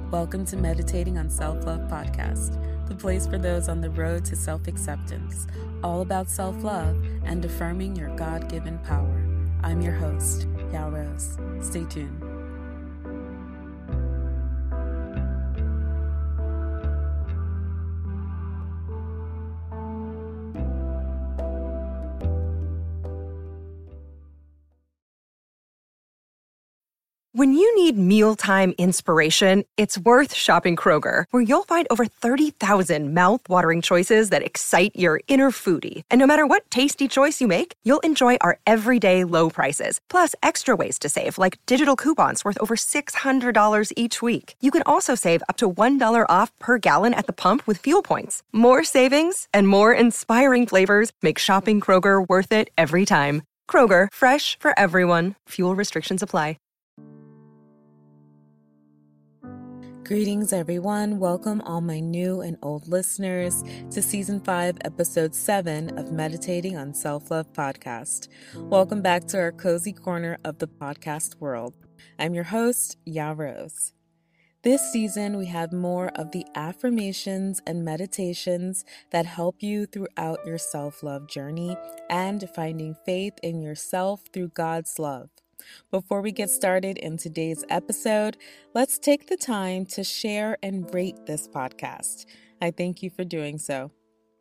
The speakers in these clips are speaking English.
Welcome to Meditating on Self-Love Podcast, the place for those on the road to self-acceptance, all about self-love and affirming your God-given power. I'm your host, Yao Rose. Stay tuned. When you need mealtime inspiration, it's worth shopping Kroger, where you'll find over 30,000 mouth-watering choices that excite your inner foodie. And no matter what tasty choice you make, you'll enjoy our everyday low prices, plus extra ways to save, like digital coupons worth over $600 each week. You can also save up to $1 off per gallon at the pump with fuel points. More savings and more inspiring flavors make shopping Kroger worth it every time. Kroger, fresh for everyone. Fuel restrictions apply. Greetings, everyone. Welcome all my new and old listeners to Season 5, Episode 7 of Meditating on Self-Love Podcast. Welcome back to our cozy corner of the podcast world. I'm your host, Yao Rose. This season, we have more of the affirmations and meditations that help you throughout your self-love journey and finding faith in yourself through God's love. Before we get started in today's episode, let's take the time to share and rate this podcast. I thank you for doing so.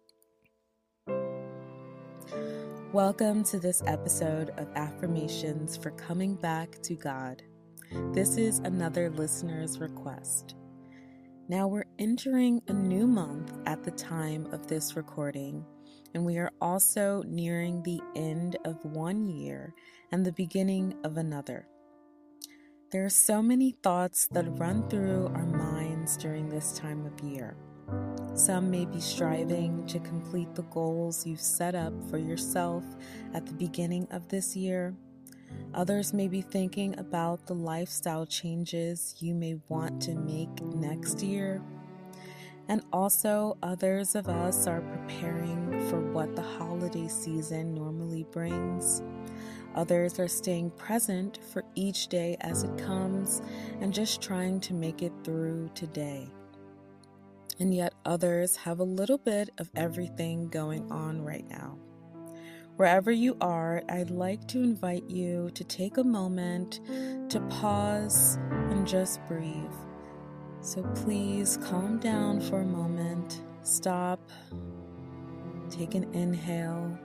Welcome to this episode of Affirmations for Coming Back to God. This is another listener's request. Now we're entering a new month at the time of this recording, and we are also nearing the end of one year and the beginning of another. There are so many thoughts that run through our minds during this time of year. Some may be striving to complete the goals you've set up for yourself at the beginning of this year. Others may be thinking about the lifestyle changes you may want to make next year. And also, others of us are preparing for what the holiday season normally brings. Others are staying present for each day as it comes and just trying to make it through today. And yet others have a little bit of everything going on right now. Wherever you are, I'd like to invite you to take a moment to pause and just breathe. So please calm down for a moment, stop, take an inhale,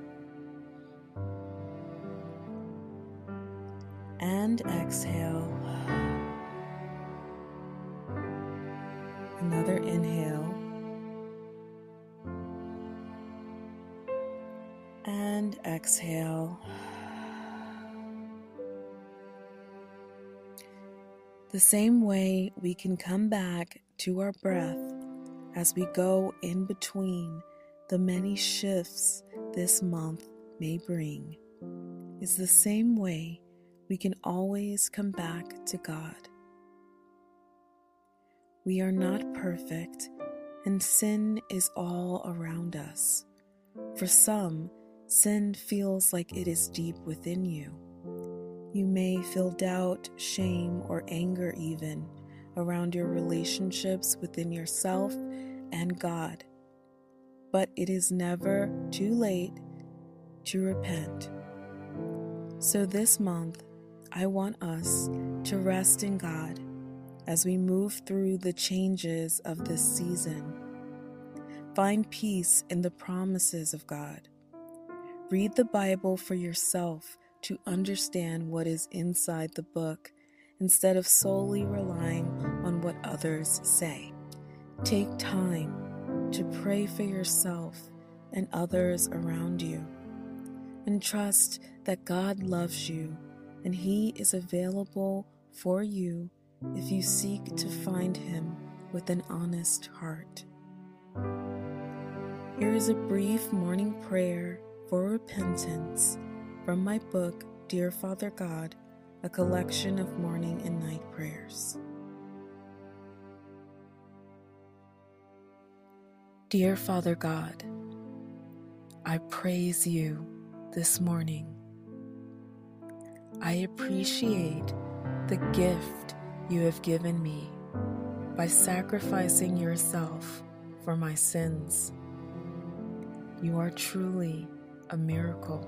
and exhale. Another inhale, and exhale. The same way we can come back to our breath as we go in between the many shifts this month may bring is the same way we can always come back to God. We are not perfect, and sin is all around us. For some, sin feels like it is deep within you. You may feel doubt, shame, or anger even around your relationships within yourself and God. But it is never too late to repent. So this month, I want us to rest in God as we move through the changes of this season. Find peace in the promises of God. Read the Bible for yourself to understand what is inside the book instead of solely relying on what others say. Take time to pray for yourself and others around you, and trust that God loves you and He is available for you if you seek to find Him with an honest heart. Here is a brief morning prayer for repentance from my book, Dear Father God, a collection of morning and night prayers. Dear Father God, I praise you this morning. I appreciate the gift you have given me by sacrificing yourself for my sins. You are truly a miracle.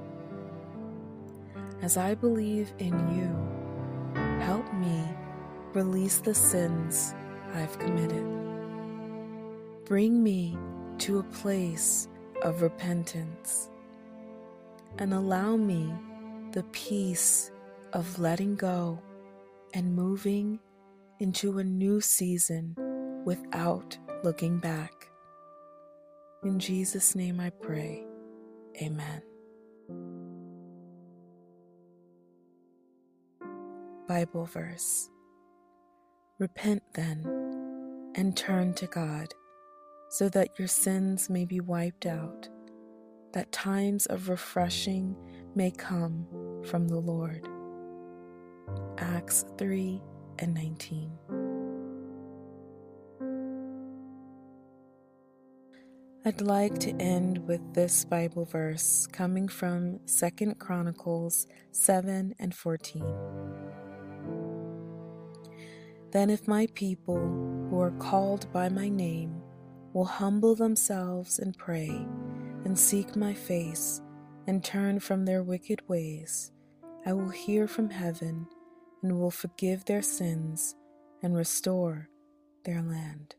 As I believe in you, help me release the sins I've committed. Bring me to a place of repentance and allow me the peace of letting go and moving into a new season without looking back. In Jesus' name I pray, amen. Bible verse. Repent then and turn to God, so that your sins may be wiped out, that times of refreshing may come from the Lord. Acts 3:19. I'd like to end with this Bible verse coming from 2 Chronicles 7:14. Then if my people who are called by my name will humble themselves and pray and seek my face and turn from their wicked ways, I will hear from heaven and will forgive their sins and restore their land.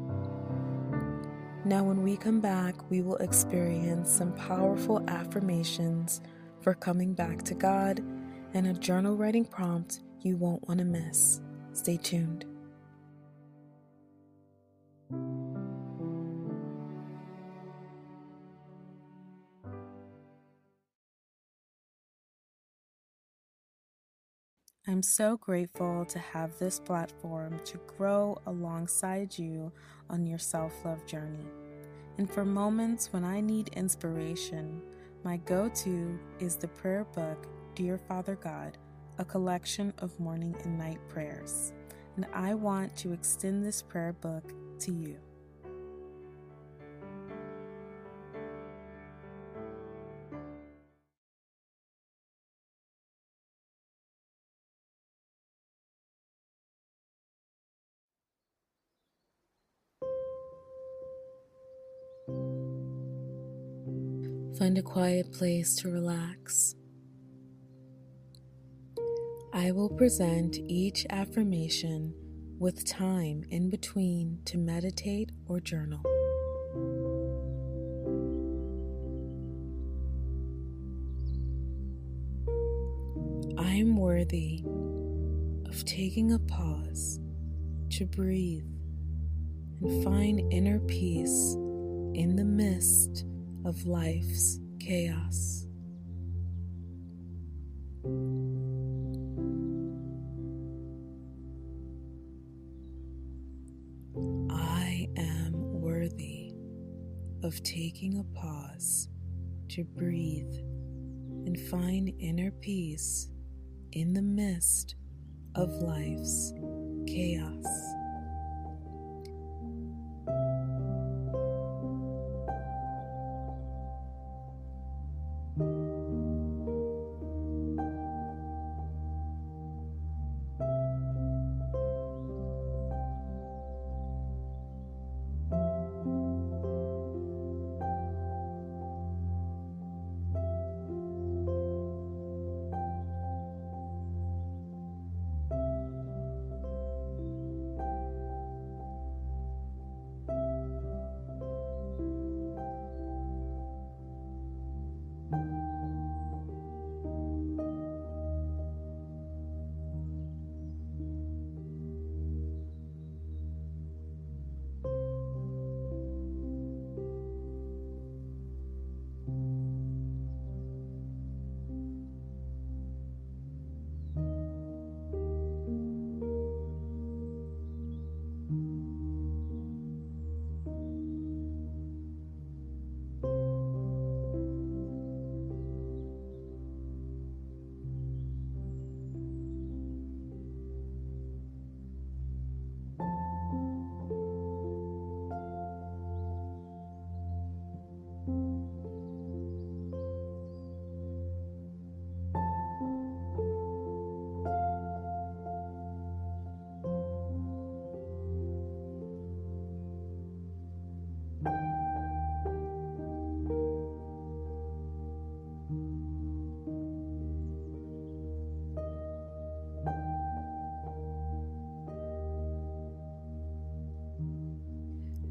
Now when we come back, we will experience some powerful affirmations for coming back to God and a journal writing prompt you won't want to miss. Stay tuned. I'm so grateful to have this platform to grow alongside you on your self-love journey. And for moments when I need inspiration, my go-to is the prayer book, Dear Father God, a collection of morning and night prayers. And I want to extend this prayer book to you. Find a quiet place to relax. I will present each affirmation with time in between to meditate or journal. I am worthy of taking a pause to breathe and find inner peace in the midst of life's chaos. I am worthy of taking a pause to breathe and find inner peace in the midst of life's chaos.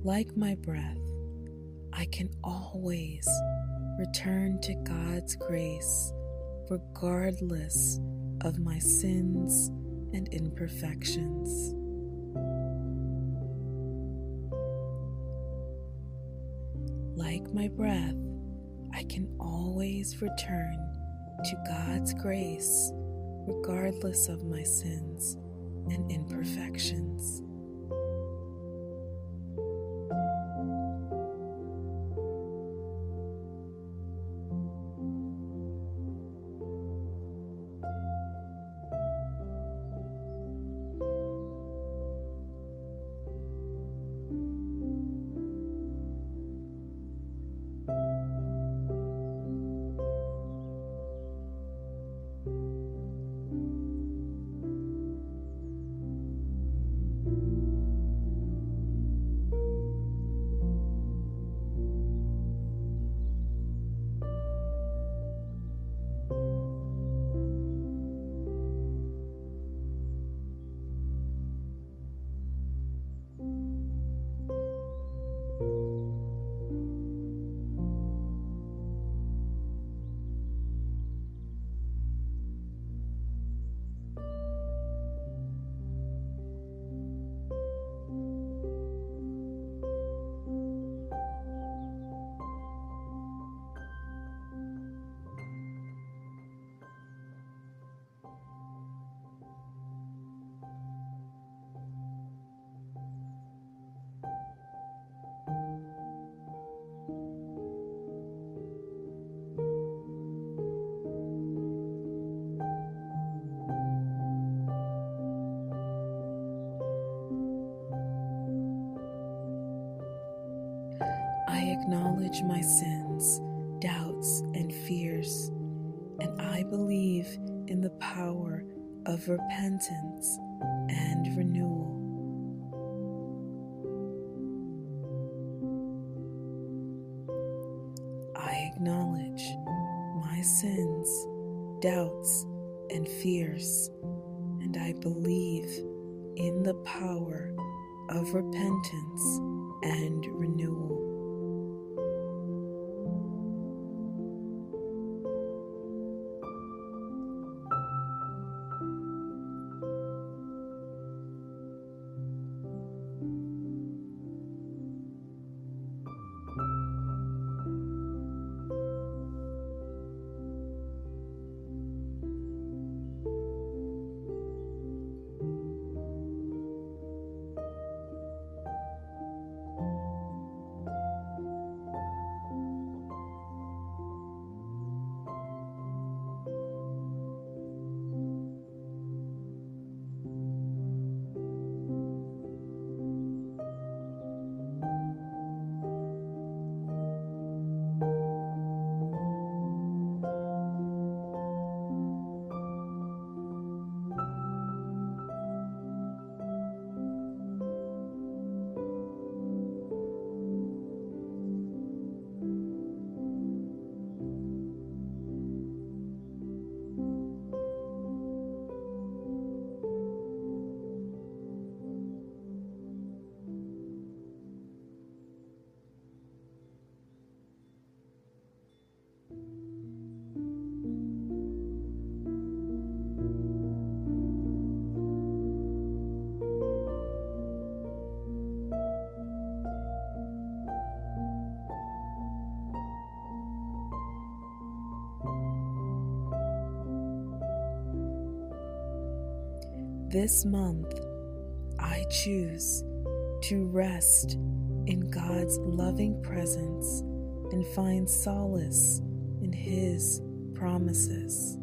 Like my breath, I can always return to God's grace regardless of my sins and imperfections. Like my breath, I can always return to God's grace regardless of my sins and imperfections. I acknowledge my sins, doubts, and fears, and I believe in the power of repentance and renewal. I acknowledge my sins, doubts, and fears, and I believe in the power of repentance and renewal. This month, I choose to rest in God's loving presence and find solace in His promises.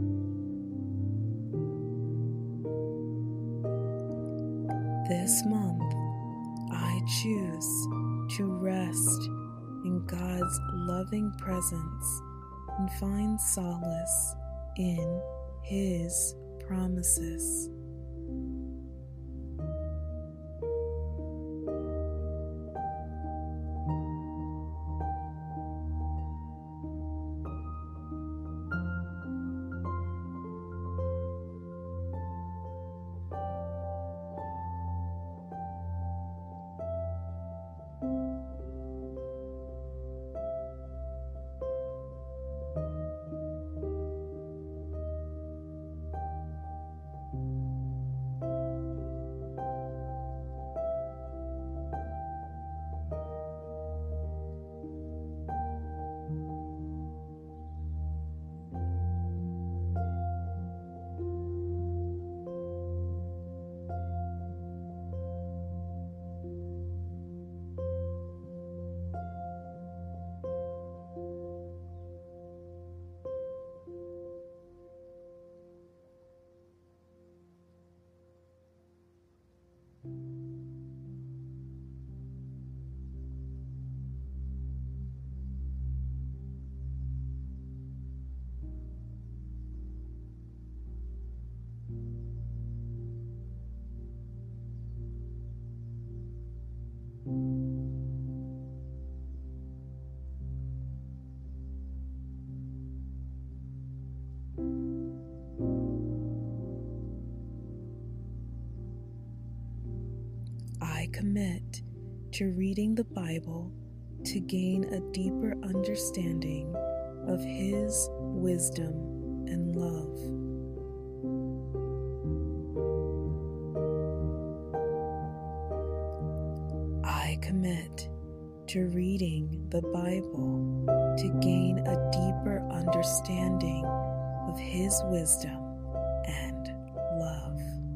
This month, I choose to rest in God's loving presence and find solace in His promises. commit to reading the Bible to gain a deeper understanding of His wisdom and love. I commit to reading the Bible to gain a deeper understanding of His wisdom and love.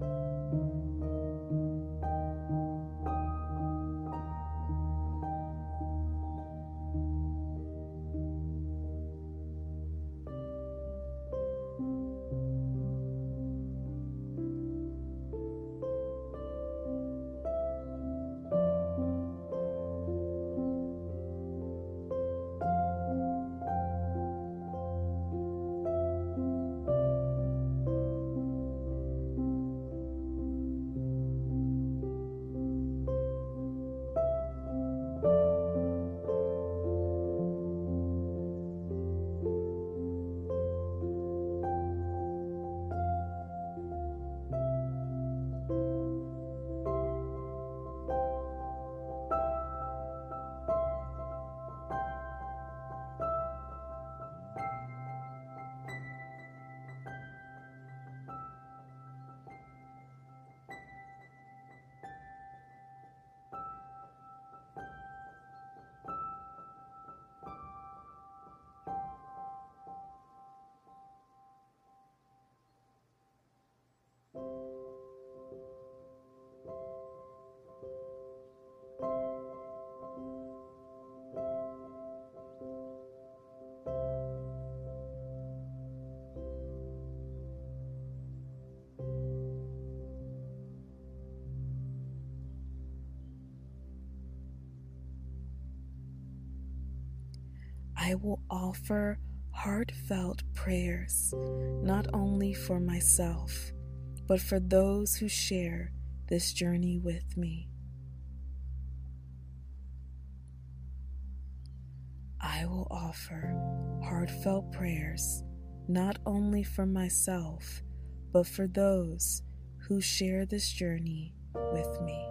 I will offer heartfelt prayers, not only for myself, but for those who share this journey with me. I will offer heartfelt prayers, not only for myself, but for those who share this journey with me.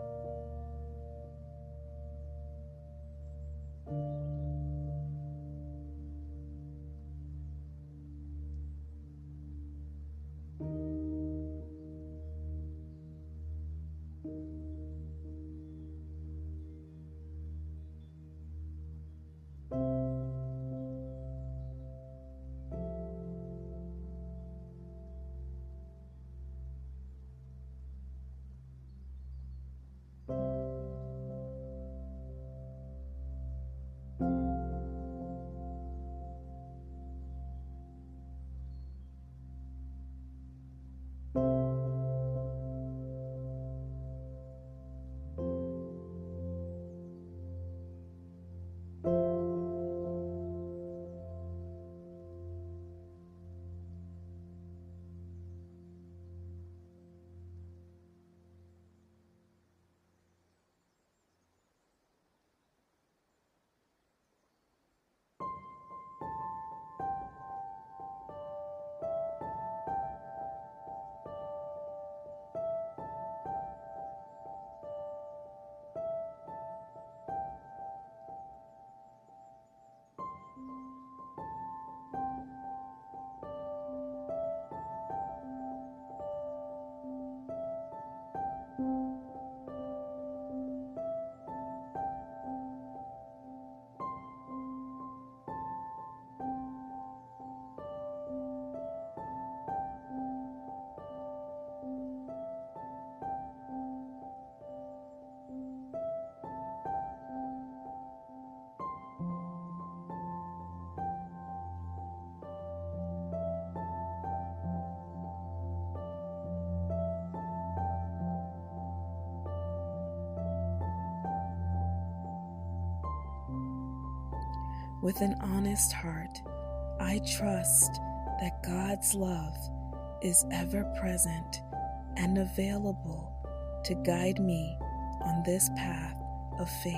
With an honest heart, I trust that God's love is ever present and available to guide me on this path of faith.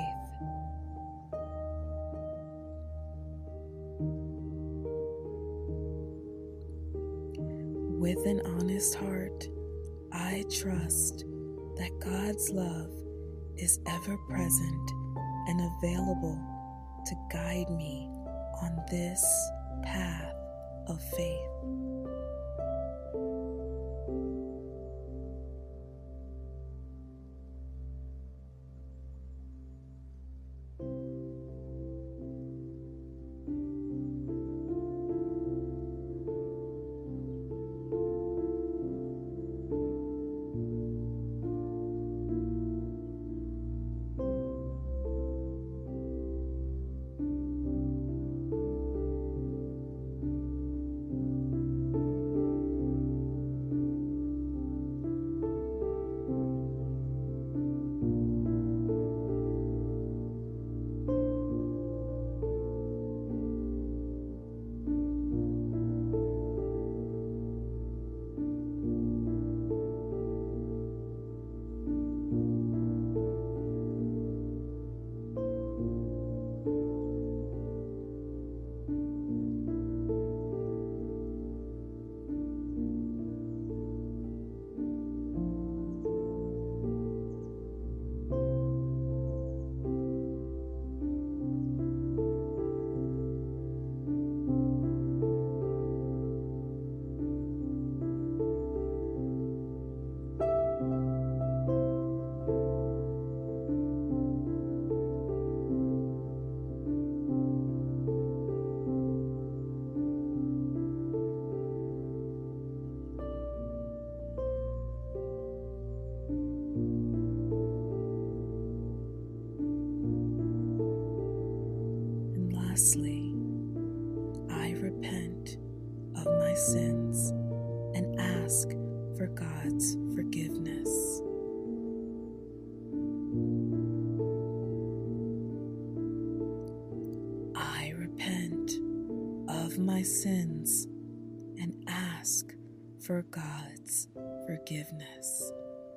With an honest heart, I trust that God's love is ever present and available to guide me on this path of faith. Lastly, I repent of my sins and ask for God's forgiveness. I repent of my sins and ask for God's forgiveness.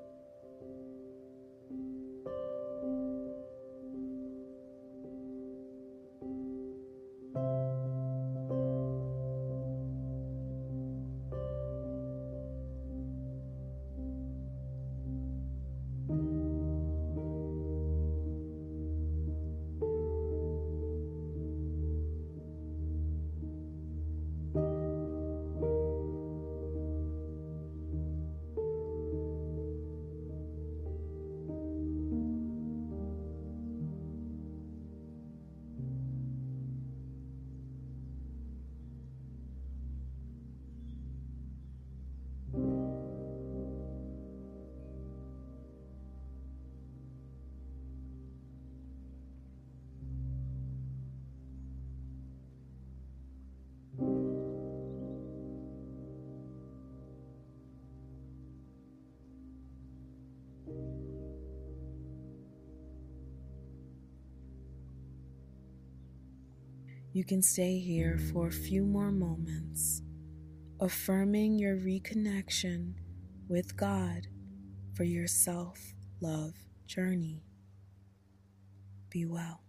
You can stay here for a few more moments, affirming your reconnection with God for your self-love journey. Be well.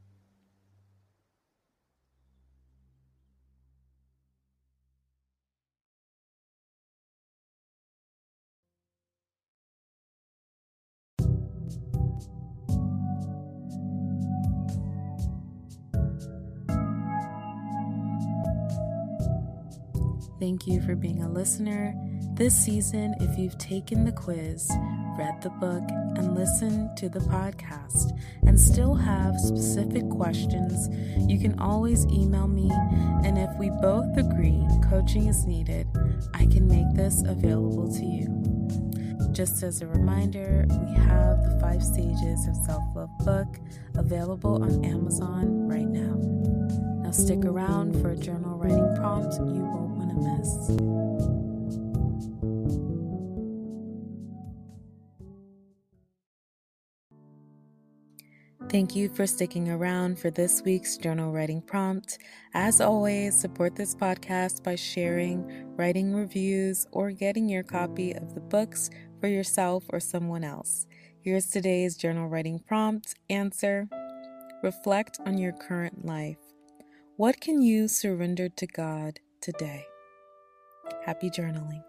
Thank you for being a listener. This season, if you've taken the quiz, read the book, and listened to the podcast, and still have specific questions, you can always email me, and if we both agree coaching is needed, I can make this available to you. Just as a reminder, we have the 5 Stages of Self-Love book available on Amazon right now. Now stick around for a journal writing prompt you won't want to miss. Thank you for sticking around for this week's journal writing prompt. As always, support this podcast by sharing, writing reviews, or getting your copy of the books for yourself or someone else. Here's today's journal writing prompt. Answer: reflect on your current life. What can you surrender to God today? Happy journaling.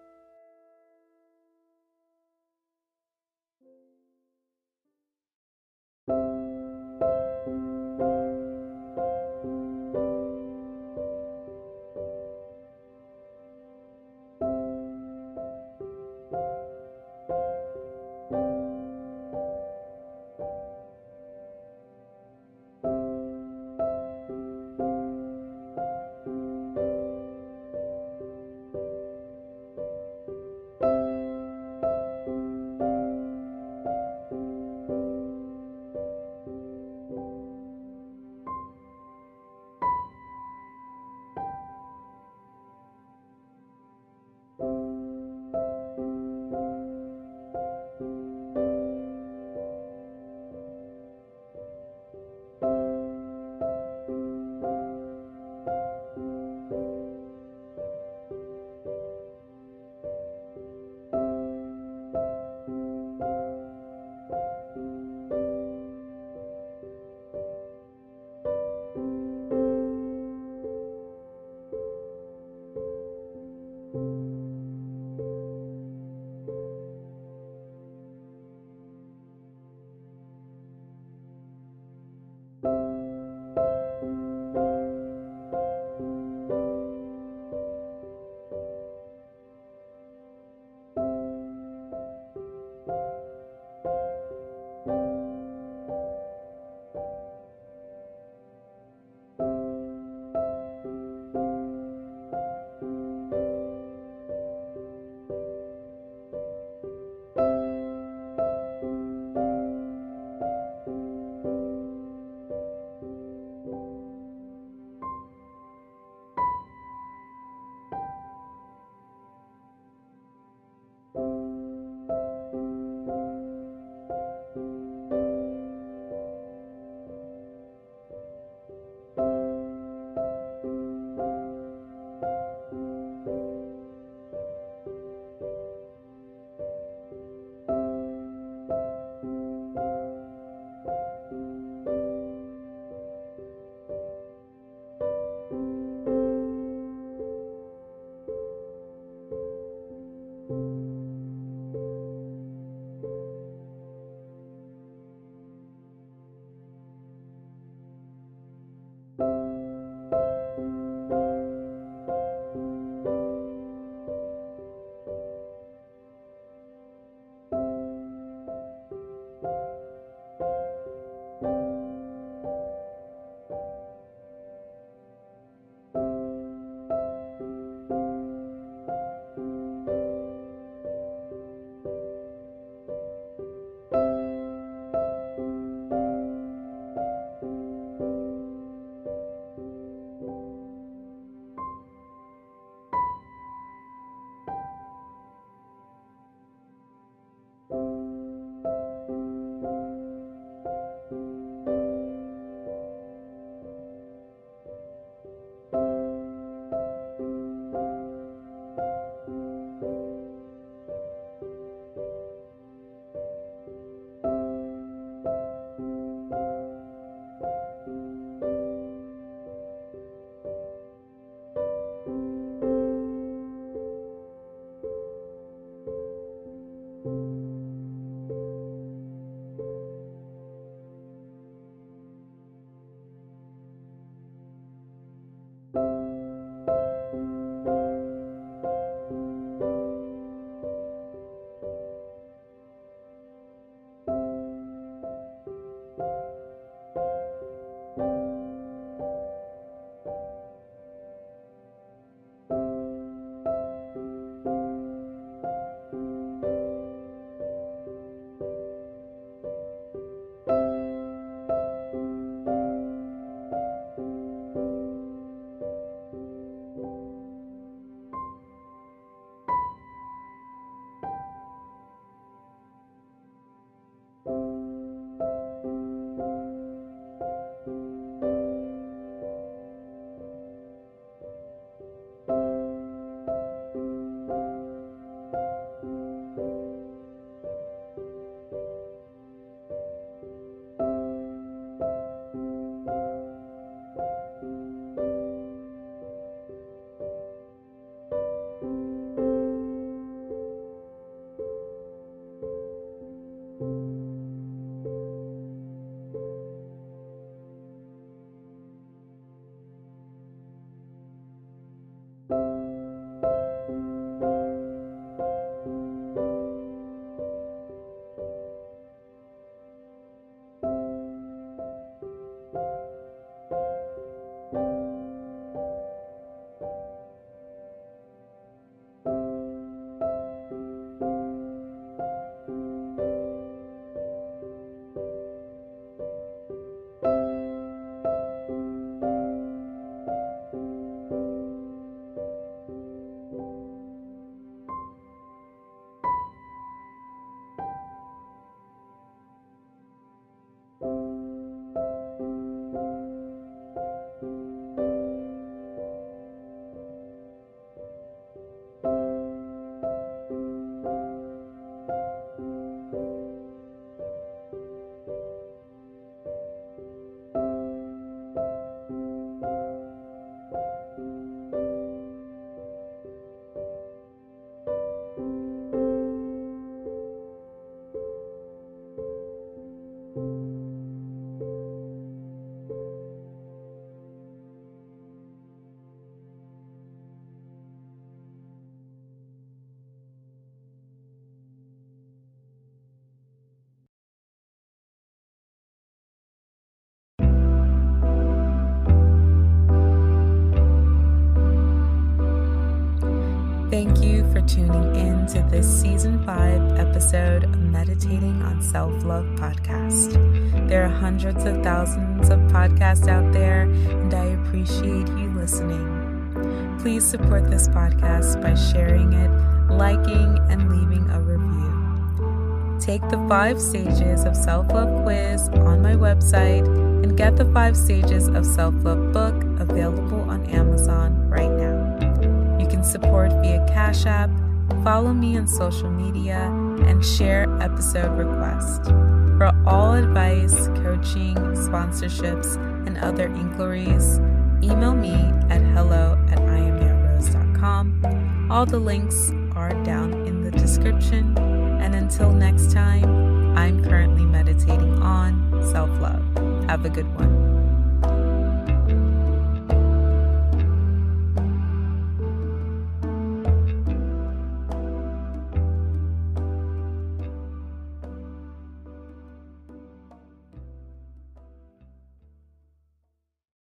Thank you for tuning in to this Season 5 episode of Meditating on Self-Love podcast. There are hundreds of thousands of podcasts out there, and I appreciate you listening. Please support this podcast by sharing it, liking, and leaving a review. Take the 5 Stages of Self-Love quiz on my website and get the 5 Stages of Self-Love book available on Amazon right now. You can support via Cash App, follow me on social media, and share episode requests. For all advice, coaching, sponsorships, and other inquiries, email me at hello@iamnatrose.com. All the links are down in the description. And until next time, I'm currently meditating on self-love. Have a good one.